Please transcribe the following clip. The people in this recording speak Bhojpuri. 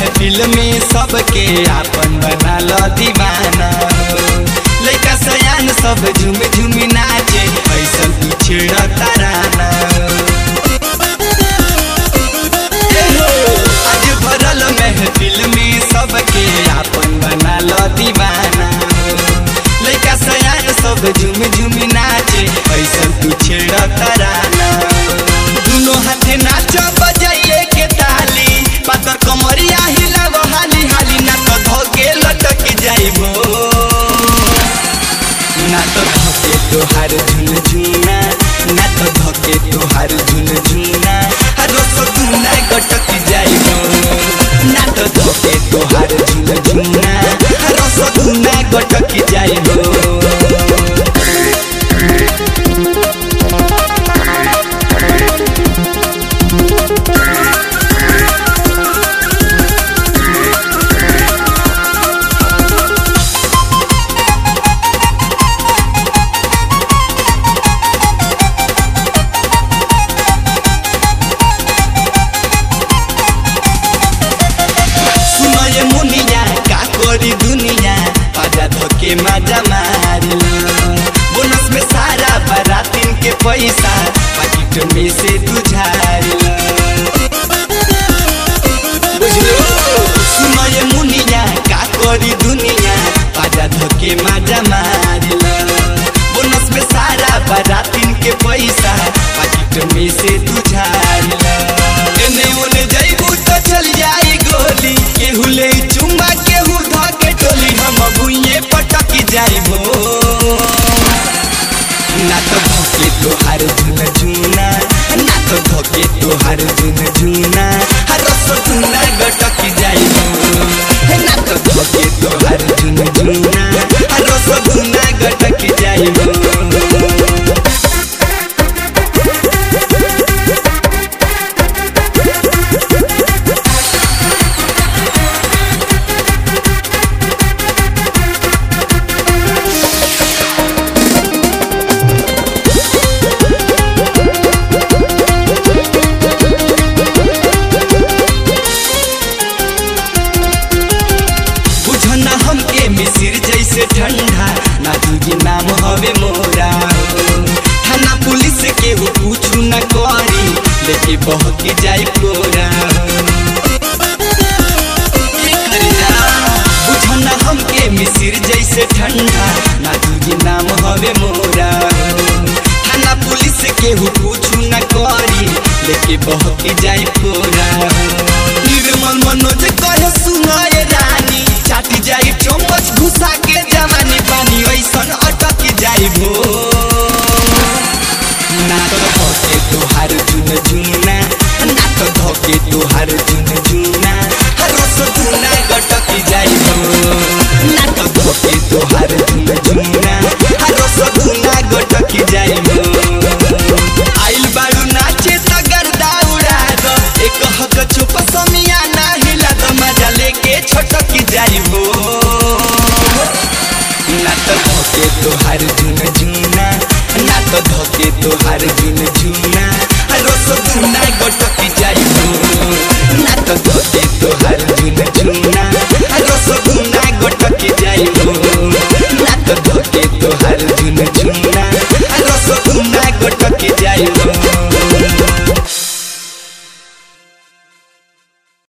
महफिल में सबके आपन बना लो दीवाना लइका सयान सब झूम झूम नाचे ऐसन पिछड़ा तराना आज भरल महफिल में सबके आपन बना लो दीवाना लइका सयान सब झूम झूम नाचे ऐसन पिछड़ा तराना दोनों हाथे नाचो बजाइए के ताली पातर कमरिया हिलावो हाली हाली ना तो धोके लटक जाइबो ना तो धोके तोहार झुनझुना ना तो धोके तोहार झुनझुना रसगुल्ला गटक जाइबो ना तो धोके तोहार झुनझुना रसगुल्ला गटक जाइबो दुनिया आजा धोके मजा मारिला बोनस में सारा बारातिन के पैसा पाकिट में से तू झारिला सुनो ये मुनिया का करी दुनिया आजा धोके मजा मारिला बोनस में सारा बारातिन के पैसा पाकिट में से तू झारिला एने ओने जाइबू तो चल जाई गोली केहू ले चुम्मा केहू धके टोली हम भुइये पटक जाइबो ना तो धोके तोहार झुनझुना ना तो धोके तोहार झुनझुना रसगुल्ला गटक जाइबो ना तो धोके तोहार झुनझुना रसगुल्ला गटक जाइबो मिसिर जैसे ठंडा ना तुझे नाम हवे मोरा थाना पुलिस के वो पूछू न करी लेके बहक जाए कोरा बुझना हमके मिसिर जैसे ठंडा ना तुझे नाम हवे मोरा थाना पुलिस के वो पूछू न करी लेके बहक जाए कोरा निर्मल मनोज कहे सुना